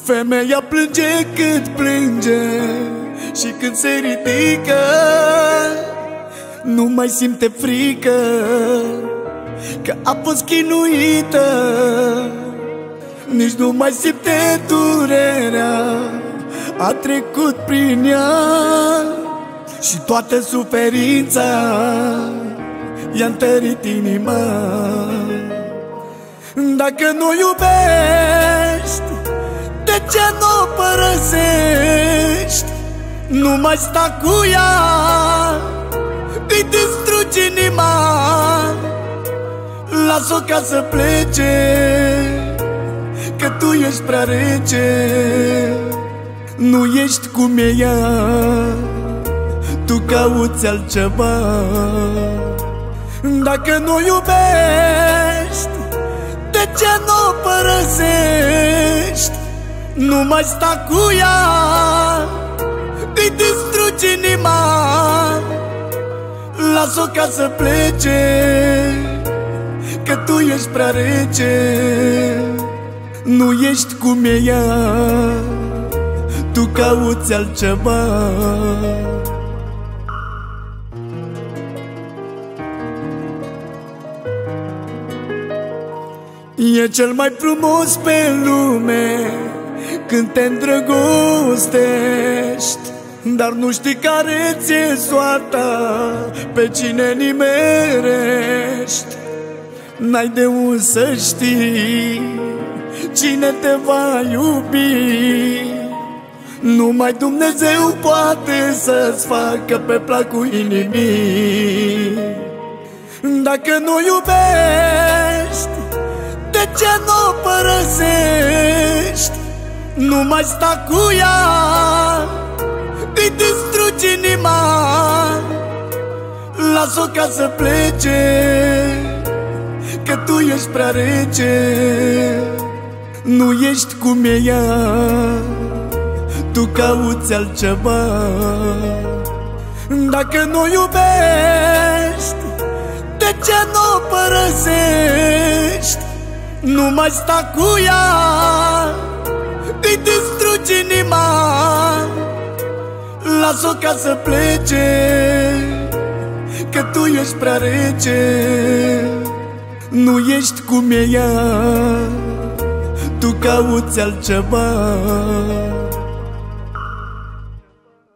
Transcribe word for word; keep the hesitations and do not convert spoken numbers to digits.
Femeia plânge cât plânge și când se ridică nu mai simte frică, că a fost chinuită. Nici nu mai simte durerea, a trecut prin ea și toată suferința i-a întărit inima. Dacă nu iubești, de ce nu o părăsești? Nu mai sta cu ea, îi distrugi inima. Las-o ca să plece, că tu ești prea rece. Nu ești cum e ea, tu cauți altceva. Dacă nu iubești, de ce nu o părăsești? Nu mai sta cu ea, îi distrugi inima. Las-o ca să plece, că tu ești prea rece. Nu ești cum e ea, tu cauți altceva. E cel mai frumos pe lume când te îndrăgostești, dar nu știi care ți-e soarta, pe cine nimerești. N-ai de unde să știi cine te va iubi. Numai Dumnezeu poate să-ți facă pe placul inimii. Dacă nu iubești, de ce nu o părăsești? Nu mai sta cu ea, îi distrugi inima. Las-o ca să plece, că tu ești prea rece. Nu ești cum e ea, tu cauți altceva. Dacă nu iubești, de ce nu o părăsești? Nu mai sta cu ea, îi distrugi inima. Las-o ca să plece, că tu ești prea rece. Nu ești cum e ea, tu cauți altceva.